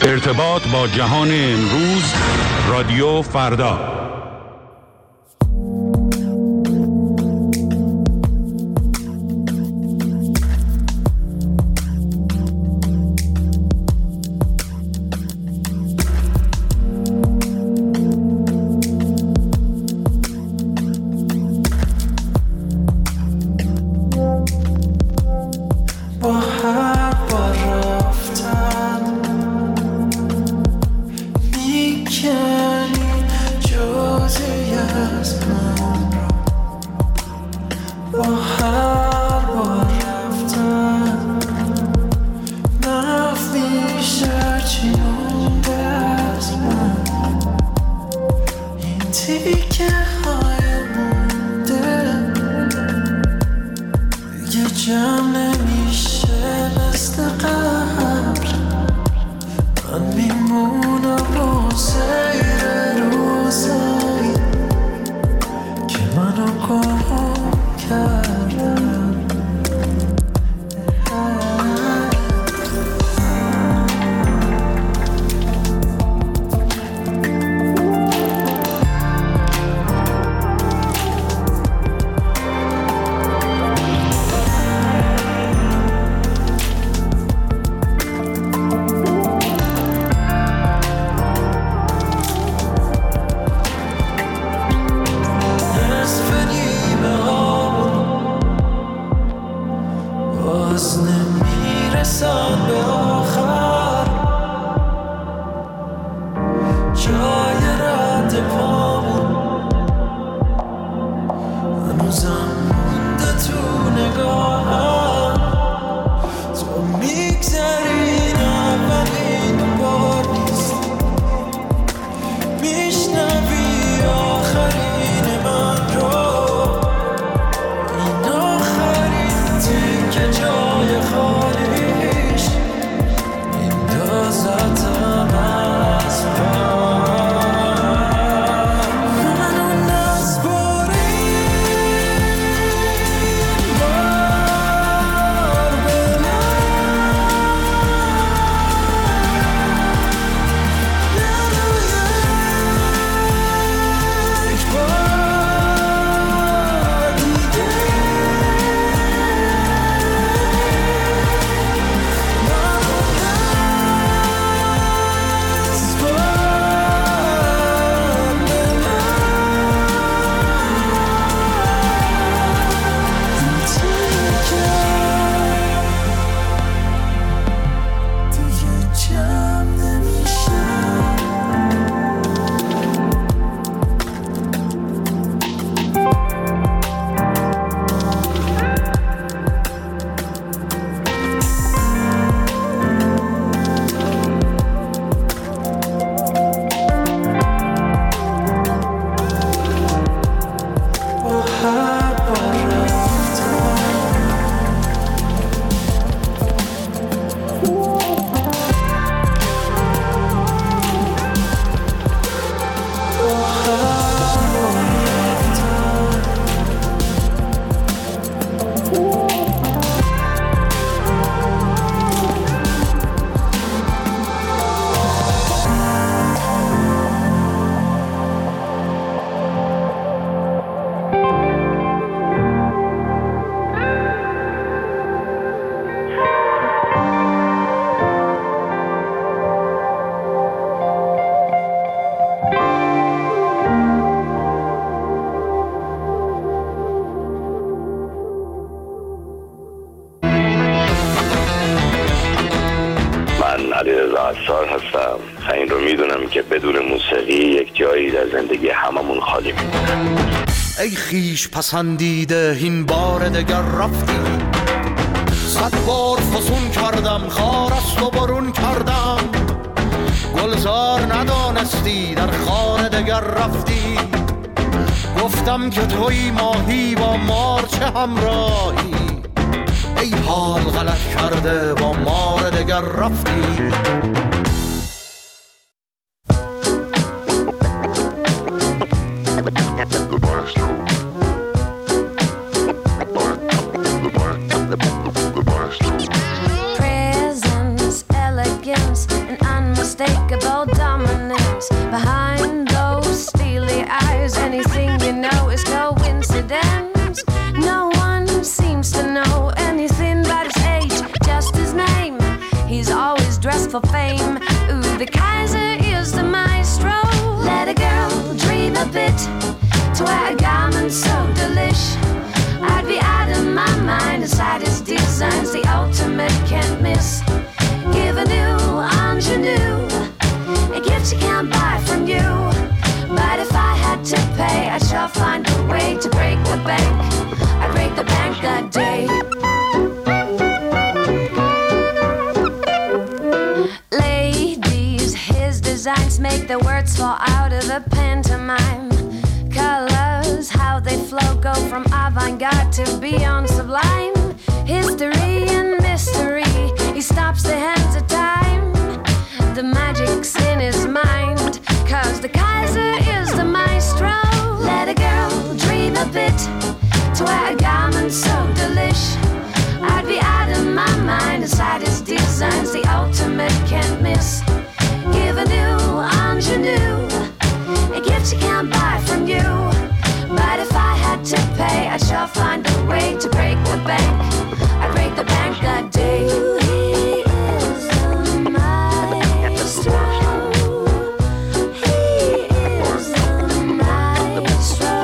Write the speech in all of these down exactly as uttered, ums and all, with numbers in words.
ارتباط با جهان امروز، رادیو فردا. هستم. این رو میدونم که بدون موسیقی یک جایی در زندگی هممون خالی میمونه. ای خیش پسندیده این بار دگر رفتی، صد بار فسون کردم خار است و برون کردم، گلزار ندانستی در خانه دگر رفتی، گفتم که توی ماهی با مار چه همراهی، ای حال غلط کرده با مار دگر رفتی. Presence, elegance, and unmistakable unmistakable dominance behind those steely eyes. Anything you know is coincidence. No one seems to know anything about his age, just his name. He's always dressed for fame. Ooh, the Kaiser is the maestro. Let a girl dream a bit to wear a garment so delish. I'd be out of my mind inside his designs, the ultimate can't miss. Give a new ingenue, a gift you can't buy from you. But if I had to pay, I'd sure find a way to break the bank. I'd break the bank that day. Ladies, his designs make the words fall out of the pantomime. Colors, how they flow, go from avant-garde to beyond sublime. History and mystery, he stops the hands of time. The magic's in his mind, cause the Kaiser is the maestro. Let a girl dream a bit to wear a garment so delish. I'd be out of my mind inside his designs, the ultimate can't miss. Give a new ingenue, a gift you can't buy from you. But if I had to pay, I'd sure find a way to break the bank. I'd break the bank that day. He is the maestro. He is the maestro.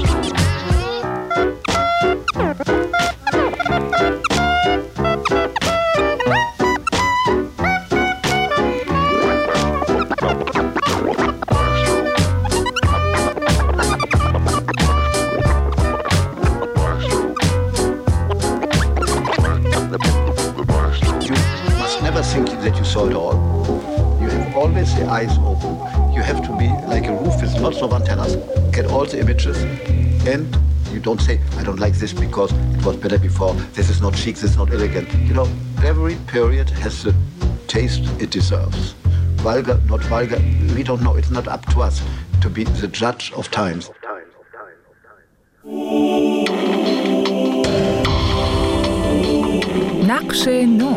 That you saw it all. You have always the eyes open. You have to be like a roof with lots of antennas, get all the images, and you don't say, I don't like this because it was better before, this is not chic, this is not elegant. You know, every period has the taste it deserves. Vulgar, not vulgar, we don't know. It's not up to us to be the judge of times. نقش نو.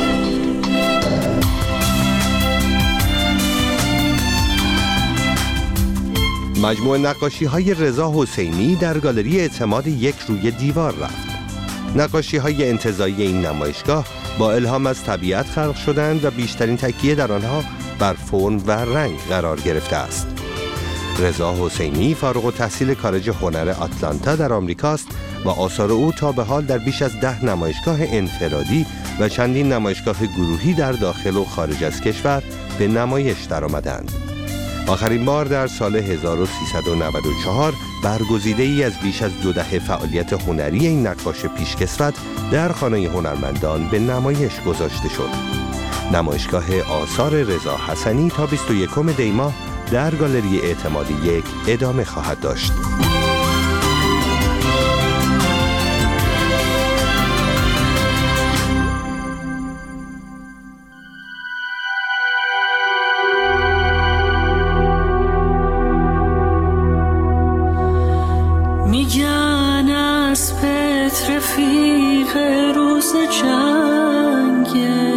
مجموعه نقاشی‌های رضا حسینی در گالری اعتماد یک روی دیوار رفت. نقاشی‌های انتزاعی این نمایشگاه با الهام از طبیعت خلق شدند و بیشترین تکیه در آنها بر فرم و رنگ قرار گرفته است. رضا حسینی فارغ التحصیل کالج هنر آتلانتا در آمریکاست و آثار او تا به حال در بیش از ده نمایشگاه انفرادی و چندین نمایشگاه گروهی در داخل و خارج از کشور به نمایش درآمدند. آخرین بار در سال هزار و سیصد و نود و چهار برگزیده ای از بیش از دو دهه فعالیت هنری این نقاش پیشکسوت در خانه هنرمندان به نمایش گذاشته شد. نمایشگاه آثار رضا حسنی تا بیست و یکم دی ماه در گالری اعتماد یک ادامه خواهد داشت. میگن از پت رفیق روز جنگه،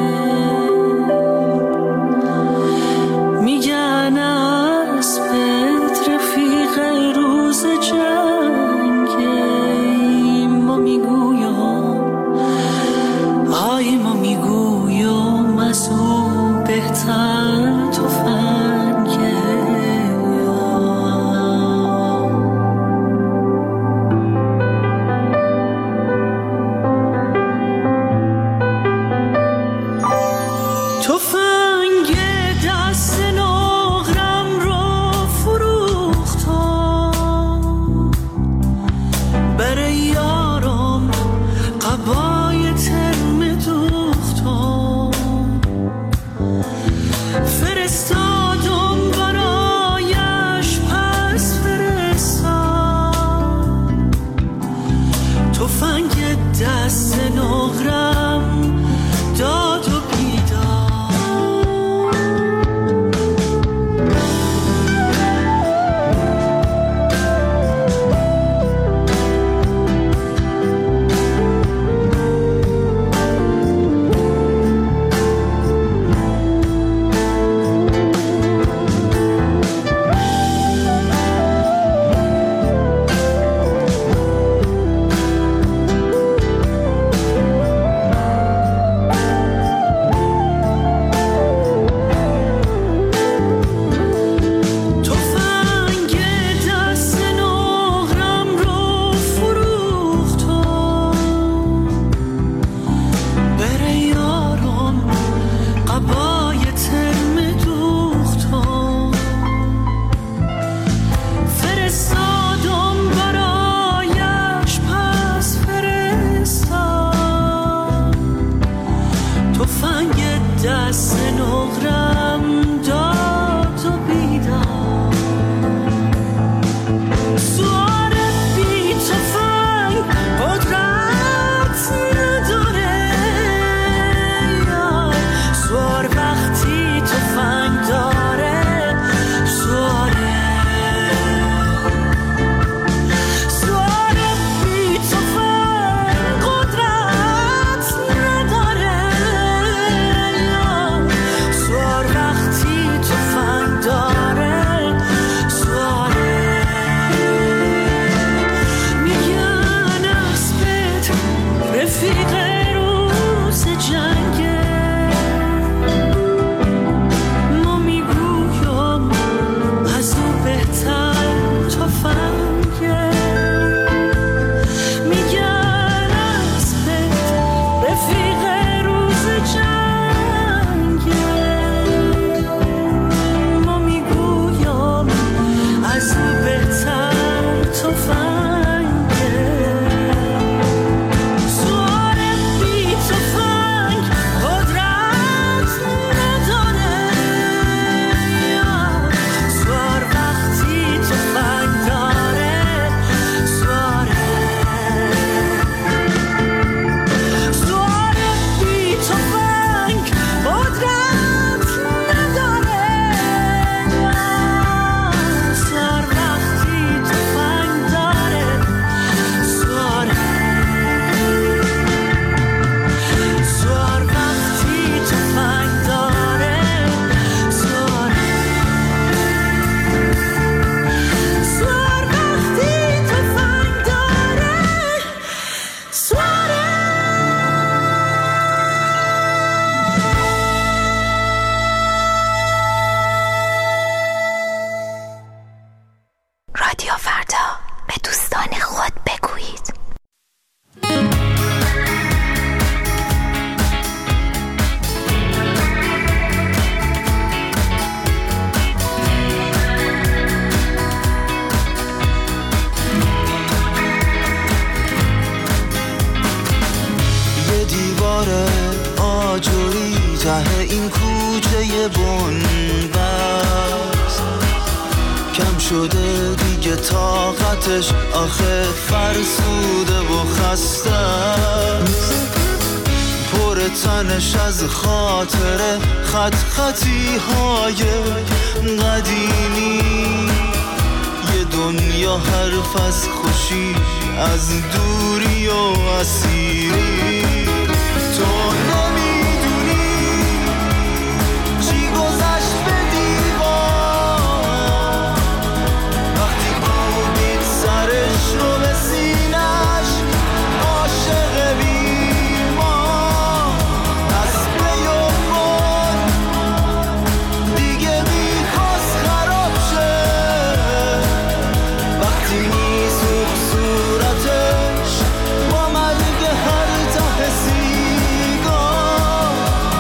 میگن از پت رفیق روز جنگه. ما میگویم آی ما میگویم از او بهتر تفنگه. دست نقرم داد و بیداد. شده دیگه طاقتش آخه فرسوده و خسته پر تنش از خاطره خط خطی های قدیمی یه دنیا حرف از خوشی از دوری و اسیری تو نمیدونی چی گذشت به دیوار وقتی کوبید سرش رو به سینش عاشق بیمار دست به یومون دیگه میخواست خراب شه وقتی میسوخت صورتش با مرگ هر ته سیگار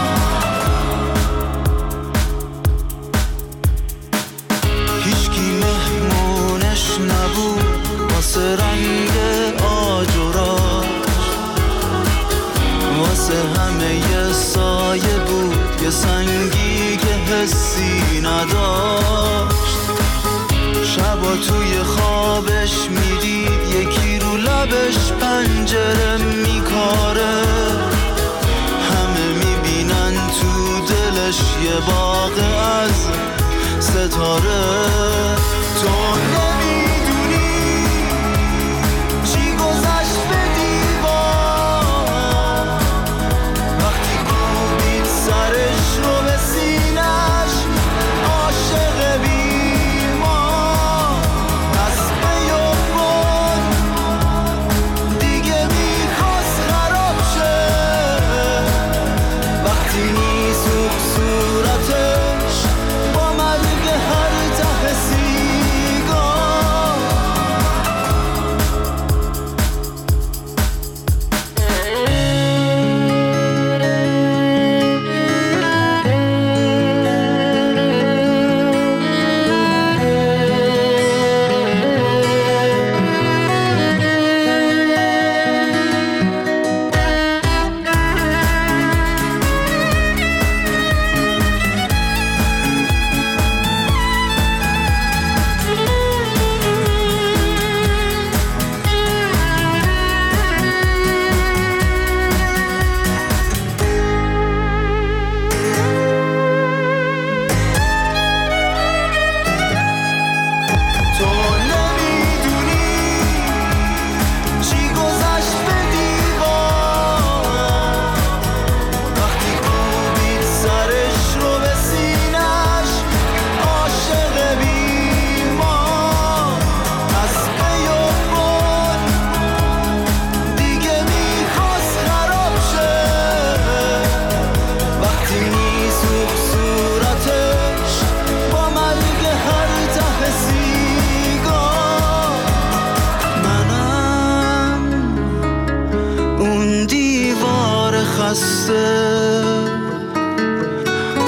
هیچکی مهمونش نبود واسه رنگ آجوراش واسه همه یه سایه بود یه سنگی که حسی نداشت شبا توی خوابش میدید یکی رو لبش پنجره میکاره همه میبینن تو دلش یه باغ از ستاره تو نمیدونی چی گذشت به دیوار وقتی کوبید سرش رو به سینش عاشق بیمار دست به یومون دیگه میخواست خراب شه وقتی میسوخت صورتش با مرگ هر ته سیگار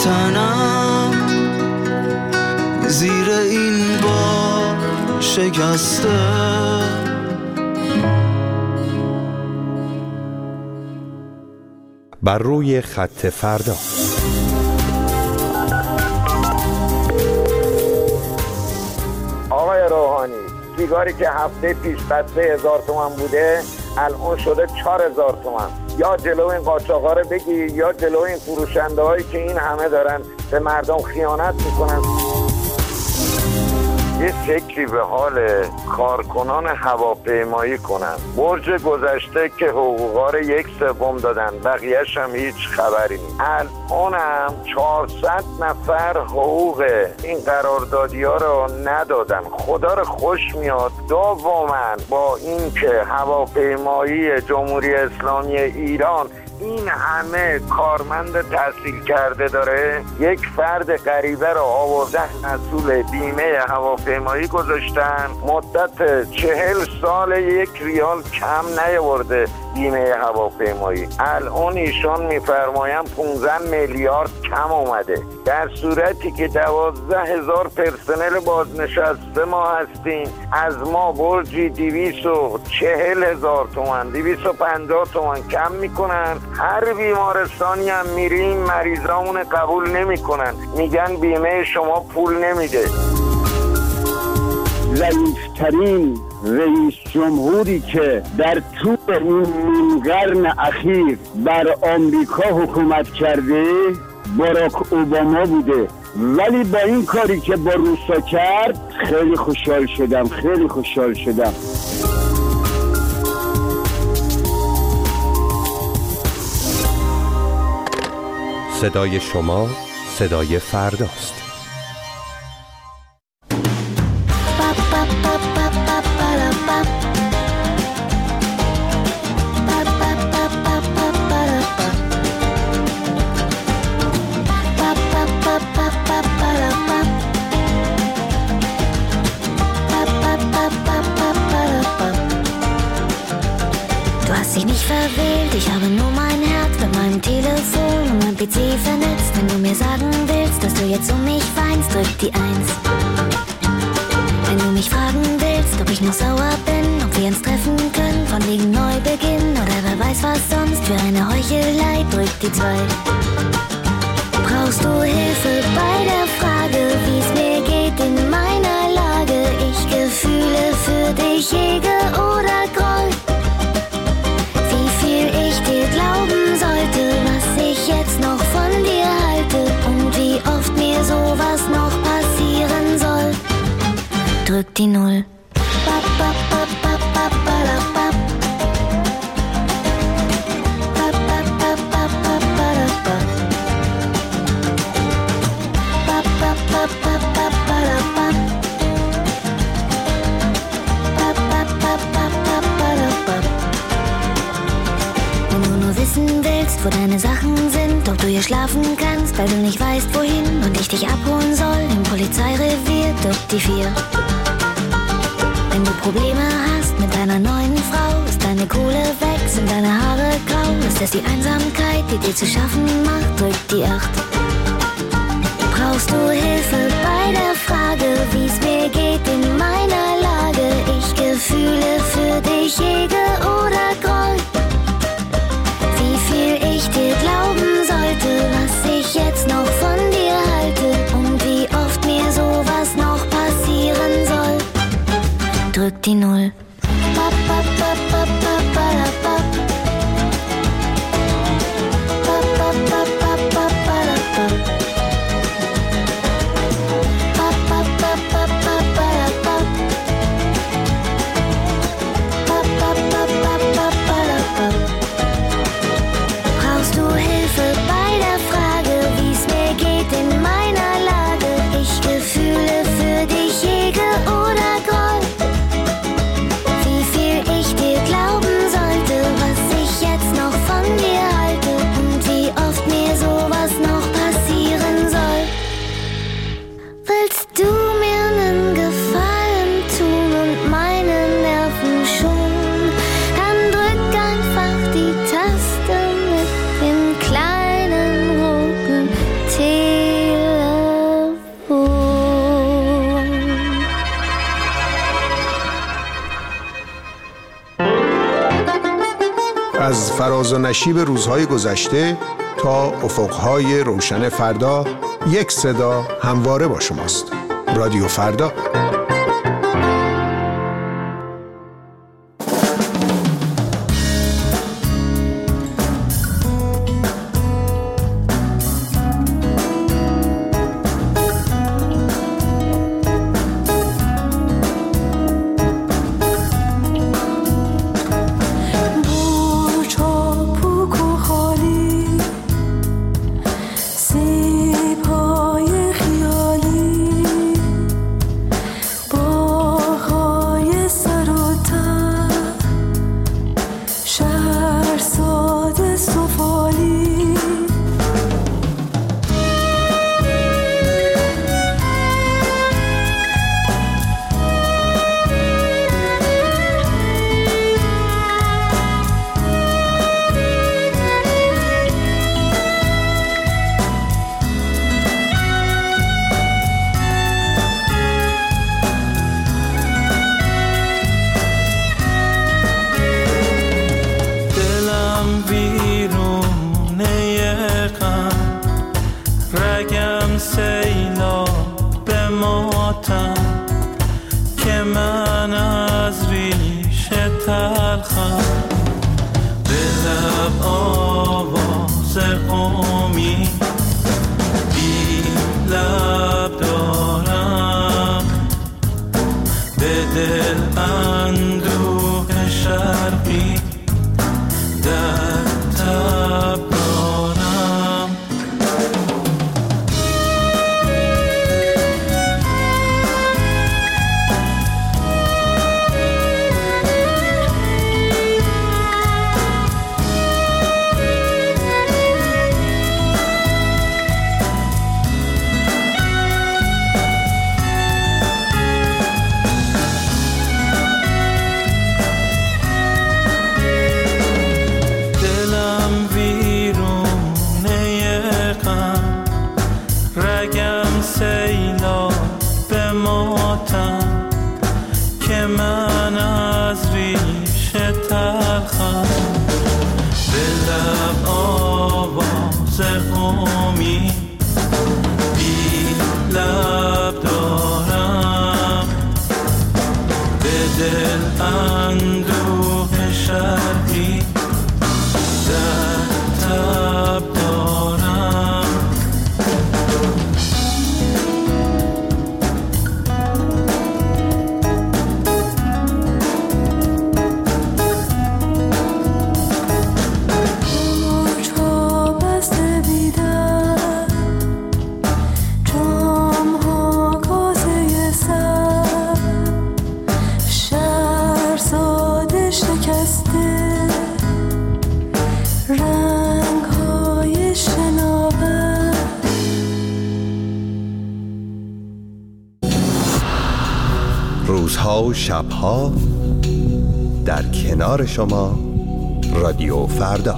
تنم زیر این بار شکسته. بر روی خط فردا. آقای روحانی، سیگاری که هفته پیش بسته هزار تومن بوده الان شده چهار هزار تومن. یا جلو این قاچاقا رو بگیر یا جلو این فروشنده هایی که این همه دارن به مردم خیانت میکنن. یه فکری به حال کارکنان هواپیمایی کنن. برج گذشته که حقوقا رو یک سوم دادن، بقیه‌اش هم هیچ خبری نیست. الانم چهارصد نفر حقوق این قراردادی ها رو ندادن. خدا رو خوش میاد. دوماً با این که هواپیمایی جمهوری اسلامی ایران این همه کارمند تحصیل کرده داره، یک فرد غریبه رو آورده مسئول بیمه هواپیمایی گذاشتن، مدت چهل سال یک ریال کم نیاورده بیمه هواپیمایی. الان ایشان میفرماین پانزده میلیارد کم اومده، در صورتی که دوازده هزار پرسنل بازنشسته ما هستیم. از ما برجی دویست و چهل هزار تومن دویست و پنجاه تومن کم میکنن. هر بیمارستانی هم میریم مریضامون قبول نمیکنن، میگن بیمه شما پول نمیده. ضعیفترین رئیس جمهوری که در طول این نیم قرن اخیر بر آمریکا حکومت کرده باراک اوباما بوده، ولی با این کاری که با روسا کرد خیلی خوشحال شدم خیلی خوشحال شدم. صدای شما صدای فرداست. Ich habe nur mein Herz mit meinem Telefon und meinem P C vernetzt. Wenn du mir sagen willst, dass du jetzt um mich weinst, drück die Eins. Wenn du mich fragen willst, ob ich noch sauer bin, ob wir uns treffen können, von wegen Neubeginn oder wer weiß was sonst für eine Heuchelei, drück die Zwei. Brauchst du Hilfe bei der Frage, wie's mir geht in meiner Lage? Ich Gefühle für dich hege oder Groll? Ich dir glauben sollte, was ich jetzt noch von dir halte und wie oft mir sowas noch passieren soll. Drück die Null. Bap, bap, bap, bap, bap, bap, bap. Bap, bap, bap, bap, bap, bap, bap. Bap, bap, bap, bap, bap, bap, bap. Bap, bap, bap, bap, bap, bap, bap. Wenn du nur wissen willst, wo deine Sachen sind, ob du hier schlafen kannst, weil du nicht weißt, wohin und ich dich abholen soll, im Polizeirevier, drück die Vier. Wenn du Probleme hast mit deiner neuen Frau, ist deine Kohle weg, sind deine Haare grau, ist es die Einsamkeit, die dir zu schaffen macht, drück die Acht. Brauchst du Hilfe bei der Frage, wie's mir geht in meiner Lage? Ich Gefühle für dich hege oder Groll? Wie viel ich dir glauben sollte, was ich jetzt noch von dir halte und wie oft mir sowas noch passieren soll. Drück die Null. Bap, bap, bap, bap, bap, bap, bap. Bap, bap, bap, bap, bap, bap, bap. Bap, bap, bap, bap, bap, bap, bap. Bap, bap, bap, bap, bap, bap, bap. Brauchst du Hilfe bei der Frage, wie's mir geht in meiner Lage? Ich Gefühle für dich hege oder Groll? ناز و نشیب روزهای گذشته تا افقهای روشن فردا، یک صدا همواره با شماست. رادیو فردا. روزها و شبها در کنار شما، رادیو فردا.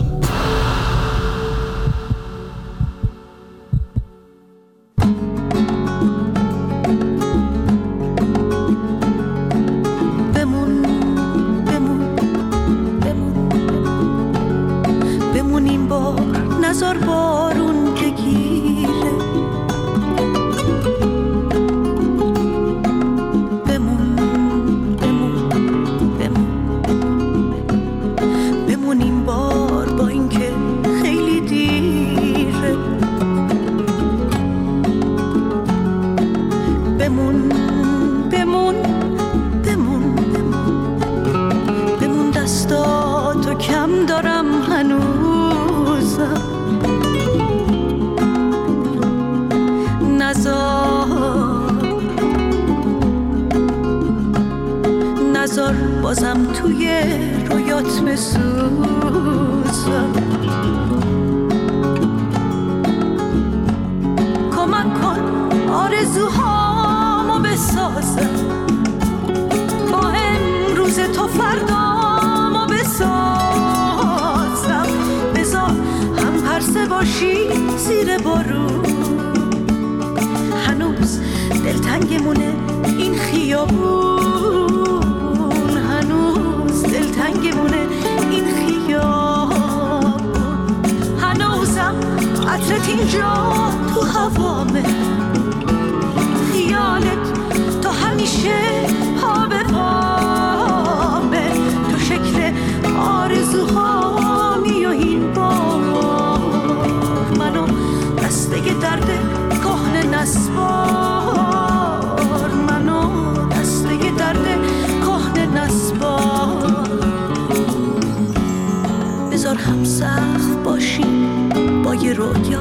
بمون بمون بمون بمون این بار، نزار بارون که گیره. بازم توی رویات بسوزم. کمک کن آرزوهامو بسازم، با امروز تو فردامو بسازم. بذار هم پرسه باشی زیر بارون، هنوز دلتنگمونه این خیابون، هنوز دلتنگمونه این خیابون. اینجا تو هوامه، خیالت تو همیشه پا به پامه، تو شکل آرزوهامی و این بار منو دسته درد کهنه نسبار، منو دسته درد کهنه نسبار. بذار هم سقف باشیم با یه رویا،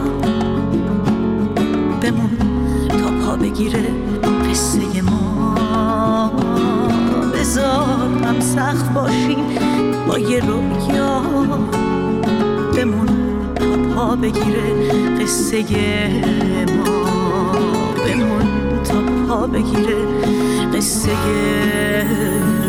بمون تا پا بگیره قصه ما. بذار هم سقف باشیم با یه رویا، بمون تا پا بگیره قصه ما. بمون تا پا بگیره قصه